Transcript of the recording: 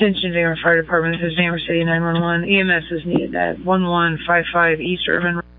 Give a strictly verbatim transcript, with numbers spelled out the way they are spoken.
Attention Vanderbilt Fire Department, this is Vanderbilt City nine one one. E M S is needed at one one five five East Urban